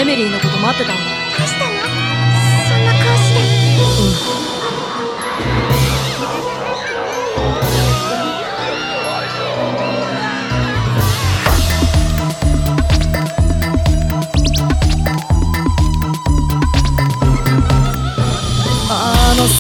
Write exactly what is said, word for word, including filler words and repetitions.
エミリーのこと待ってたんだ。